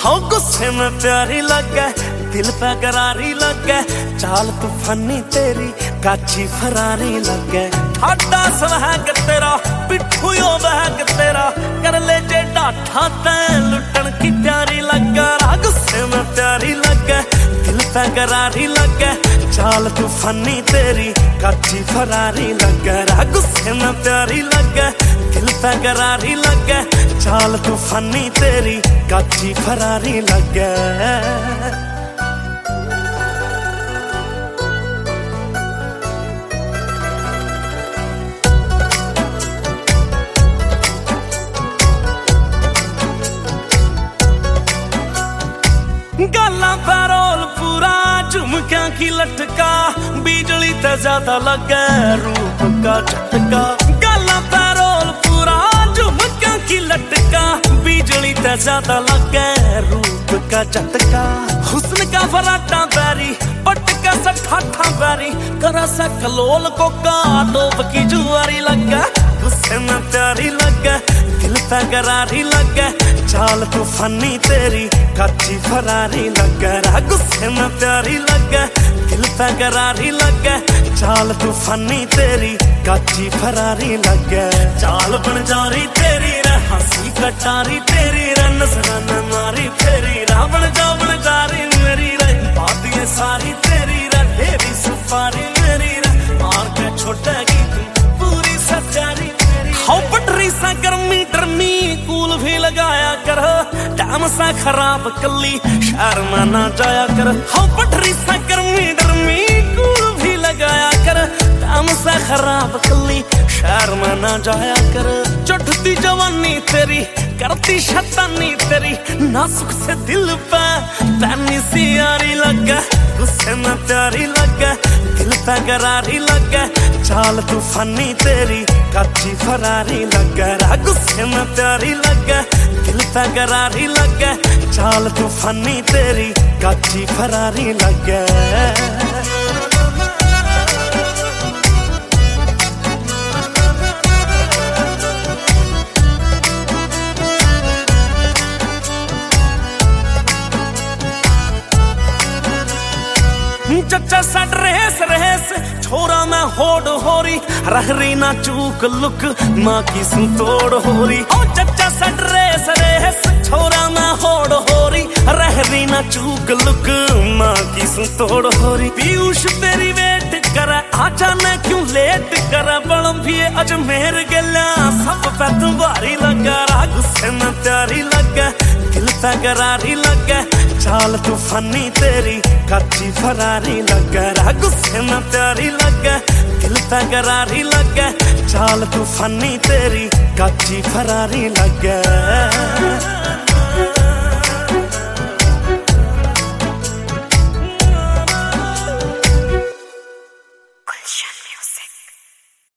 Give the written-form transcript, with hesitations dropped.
हाँ गुस्से में प्यारी लगे, दिल पे करारी लगे, चाल तूफानी तेरी काची फरारी लगे। ठाडा स्वहग तेरा पिट्ठू यो बहग तेरा, कर ले जे डाठा तैं लुटन की प्यारी लगे। गुस्से में प्यारी लगे, दिल पे करारी लगे, चाल तूफानी तेरी काची फरारी लगे। गुस्से में प्यारी लगे, दिल पे करारी लगे, चाल तूफानी तेरी काची फरारी लगे। गल्ला पैरोल पूरा झुमकियां की लटका, बिजली ते ज्यादा लगे रूप का झटका। गल्ला पैरोल पूरा झुमकियां की लटका, बिजली ते ज्यादा लगे रूप का झटका। हुस्न का फराटा बैरी पटका सा ठाठा बैरी, करा सा कलोल को काटोब की जुआरी लगे। गुस्से में प्यारी लगे, दिल पे करारी लगे, चाल तूफानी तेरी काची फरारी लगे। गुस्से में प्यारी लगे, दिल पे करारी लगे, चाल तूफानी तेरी काची फरारी लगे। चाल बनजारी तेरी रे, हंसी कटारी तेरी रे, नजराना मारी फेरी रे, बनजारी मेरी रे, बातें सारी तेरी रे, तेरी सुपारी मेरी रे, मार के छोड़ेगी तू पूरी सच्चारी मेरी। हाँ पटरी सा गर्मी डरमी कूल भी लगाया कर, टाइम सा खराब कली शहर में ना जाया कर। हाँ पटरी सा गर्मी डरमी कूल भी लगाया कर, टाइम सा खराब कली शहर में ना जाया कर। चढ़ती जवानी तेरी करती शैतानी तेरी, नाजुक से दिल पे पैनी सी यारी लगे। गुस्से में प्यारी लगे, दिल पे करारी लगे, चाल तूफानी तेरी काची फरारी लगे। गुस्से में प्यारी लगे, दिल पे करारी लगे, चाल तूफानी तेरी काची फरारी लगे। चचा सा ड्रेस रेस छोरा मैं होड़ हो रही, रहरी ना चूक लुक माँ की सुतोड़ हो रही। ओ चचा सा ड्रेस रेस छोरा मैं होड़ हो रही, रहरी ना चूक लुक माँ की सुतोड़ हो रही। पीयूष तेरी वेट करे, आजा न क्यों लेट करे, बड़म भी अजमेर गला सब पे तुम्हारी लगा। गुस्से में प्यारी लगे, दिल पे करारी लगे, चाल तूफानी तेरी काची फरारी लगे। गुस्से में प्यारी लगे, दिल पे करारी लगे, चाल तूफानी तेरी काची फरारी लगे।